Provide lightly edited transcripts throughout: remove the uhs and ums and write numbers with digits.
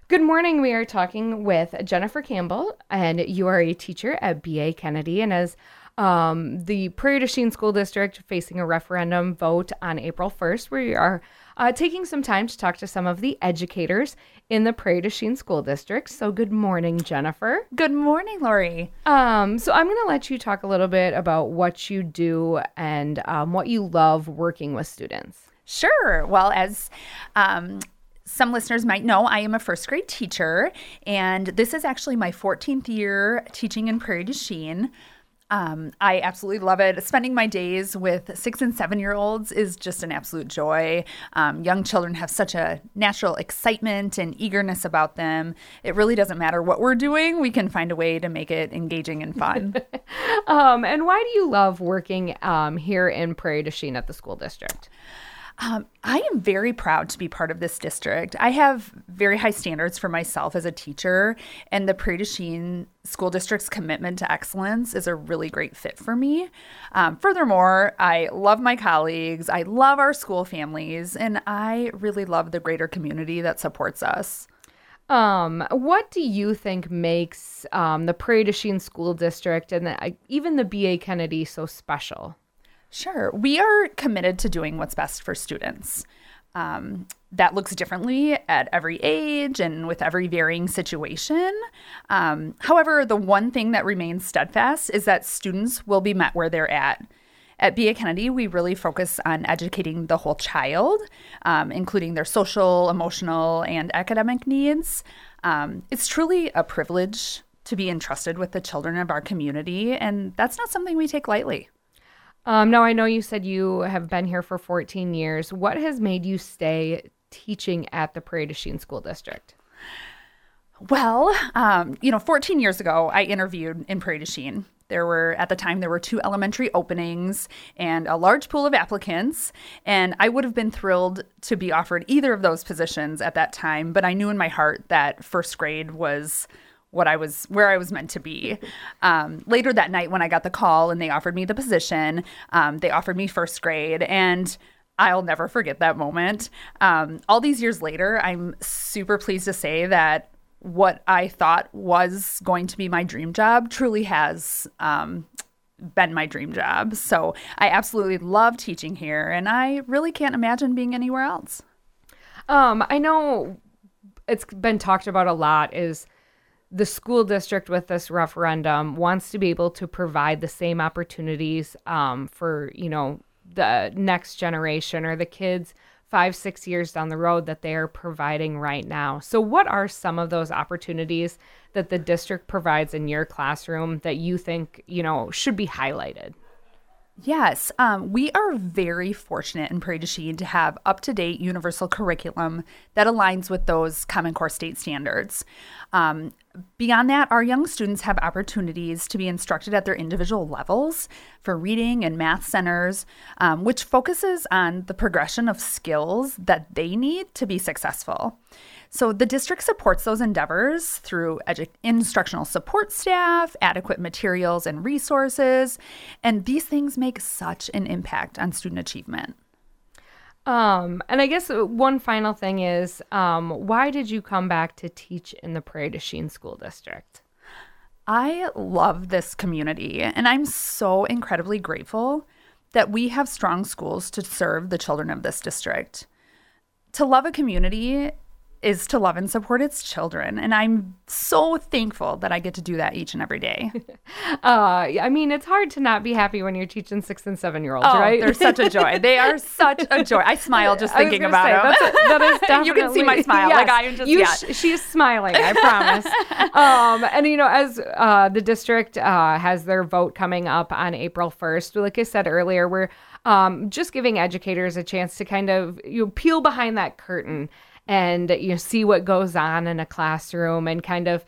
Good morning. We are talking with Jennifer Campbell, and you are a teacher at B.A. Kennedy. And as the Prairie du Chien School District facing a referendum vote on April 1st, we are taking some time to talk to some of the educators in the Prairie du Chien School District. So good morning, Jennifer. Good morning, Lori. So I'm going to let you talk a little bit about what you do and what you love working with students. Sure. Well, as some listeners might know, I am a first grade teacher, and this is actually my 14th year teaching in Prairie du Chien. I absolutely love it. Spending my days with 6 and 7-year-olds is just an absolute joy. Young children have such a natural excitement and eagerness about them. It really doesn't matter what we're doing. We can find a way to make it engaging and fun. And why do you love working here in Prairie du Chien at the school district? I am very proud to be part of this district. I have very high standards for myself as a teacher, and the Prairie du Chien School District's commitment to excellence is a really great fit for me. Furthermore, I love my colleagues, I love our school families, and I really love the greater community that supports us. What do you think makes the Prairie du Chien School District and even the B.A. Kennedy so special? Sure. We are committed to doing what's best for students. That looks differently at every age and with every varying situation. However, the one thing that remains steadfast is that students will be met where they're at. At B.A. Kennedy, we really focus on educating the whole child, including their social, emotional, and academic needs. It's truly a privilege to be entrusted with the children of our community, and that's not something we take lightly. Now, I know you said you have been here for 14 years. What has made you stay teaching at the Prairie du Chien School District? Well, 14 years ago, I interviewed in Prairie du Chien. At the time, there were 2 elementary openings and a large pool of applicants. And I would have been thrilled to be offered either of those positions at that time. But I knew in my heart that first grade was where I was meant to be. Later that night when I got the call and they offered me the position, they offered me first grade, and I'll never forget that moment. All these years later, I'm super pleased to say that what I thought was going to be my dream job truly has been my dream job. So I absolutely love teaching here, and I really can't imagine being anywhere else. I know it's been talked about a lot is the school district with this referendum wants to be able to provide the same opportunities for, the next generation or the kids 5-6 years down the road that they are providing right now. So what are some of those opportunities that the district provides in your classroom that you think, should be highlighted? Yes, we are very fortunate in Prairie du Chien to have up-to-date universal curriculum that aligns with those Common Core state standards. Beyond that, our young students have opportunities to be instructed at their individual levels for reading and math centers, which focuses on the progression of skills that they need to be successful. So the district supports those endeavors through instructional support staff, adequate materials and resources, and these things make such an impact on student achievement. And I guess one final thing is, why did you come back to teach in the Prairie du Chien School District? I love this community, and I'm so incredibly grateful that we have strong schools to serve the children of this district. To love a community is to love and support its children. And I'm so thankful that I get to do that each and every day. It's hard to not be happy when you're teaching 6 and 7-year-olds, right? They're such a joy. They are such a joy. I smile just thinking about them. That is definitely... You can see my smile. Yes, like I am just, she's smiling, I promise. As the district has their vote coming up on April 1st, like I said earlier, we're just giving educators a chance to kind of peel behind that curtain and see what goes on in a classroom and kind of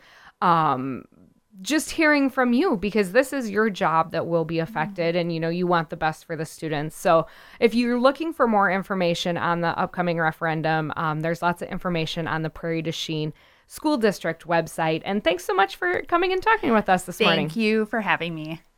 just hearing from you, because this is your job that will be affected, and you want the best for the students. So if you're looking for more information on the upcoming referendum, there's lots of information on the Prairie du Chien School District website. And thanks so much for coming and talking with us this morning. Thank you for having me.